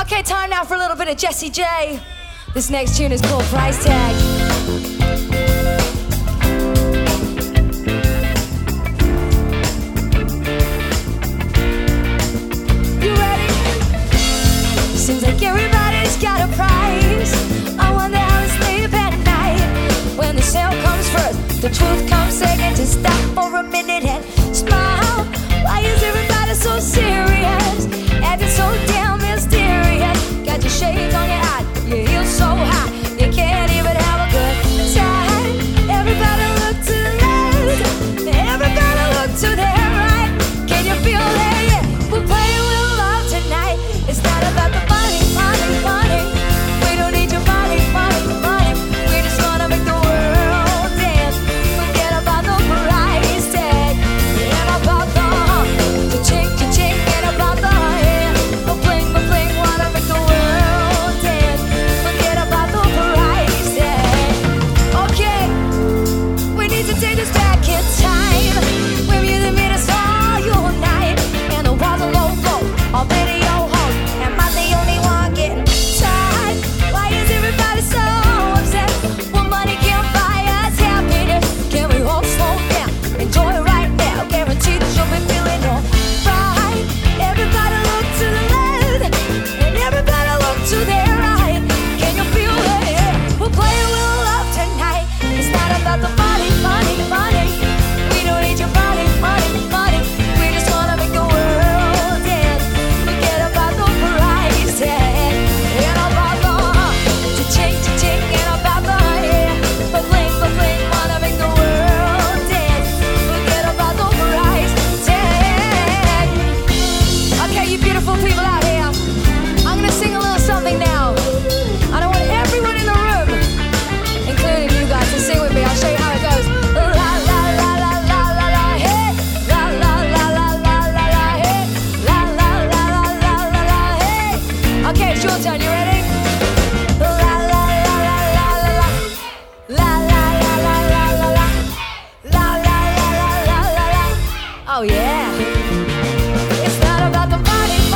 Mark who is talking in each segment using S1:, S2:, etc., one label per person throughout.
S1: Okay, time now for a little bit of Jessie J. This next tune is called Price Tag. Seems like everybody's got a price. I wonder how to sleep at night. When the sale comes first, the truth comes second. Just stop for a minute and smile. Why is everybody so serious? Acting so damn mysterious. Got your shades on your eye, your heels so high, you can't even have a good time. Everybody look to the left, everybody look to their right. Can you feel that? Yeah, we're playing with love tonight. It's not about the money. We don't need your money. We just wanna make the world dance. Forget about the price tag. And about the ching, and about the bling, wanna make the world dance. Forget about the price tag. Okay, we need to take this back in time. When music made us all unite. And the walls are low, all video home. Am I the only one getting tired? Why is everybody so upset? Well, money can't buy us happiness. Can we all slow down? Enjoy it right now. Guaranteed that you'll be feeling alright. Everybody look to the left, and everybody look to their right. Can you feel it? Yeah. We're playing with love tonight. It's not about the money. We don't need your money. We just wanna make the world dance. Forget about the price tag. And about the ching, and about the bling, wanna make the world dance. Forget about the price tag. Okay, you beautiful people out here, I'm gonna sing a little something now. I don't want everyone in the room, including you guys, to sing with me. I'll show you how it goes. La la la la la la la, hey. La la la la la la la, hey. La la la la la la la, hey. Okay, it's your turn. You ready? La la la la la la la. La la la la la la la. La la la la la la la. Oh yeah. It's not about the money.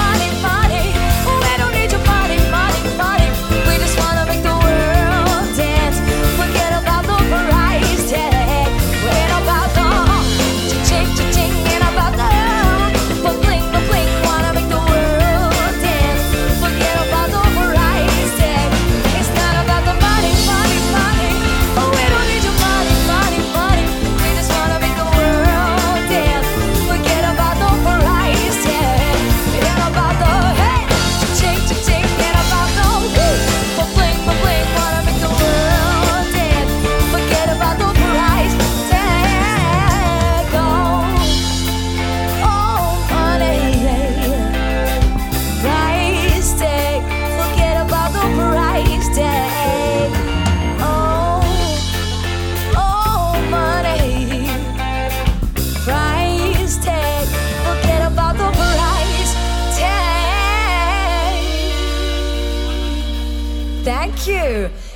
S1: We don't need your money. We just wanna make the world dance. Forget about the price tag. Ain't about the ching, and about the bling, wanna make the world dance. Forget about the price tag. It's not about the money. Oh, we don't need your money. We just wanna make the world dance. Forget about the price tag. And about the ching, and about the bling, wanna make the world dance. Forget about the price tag. Oh, money, price tag. Forget about the price tag. Oh, money, price tag. Forget about the price tag. Thank you.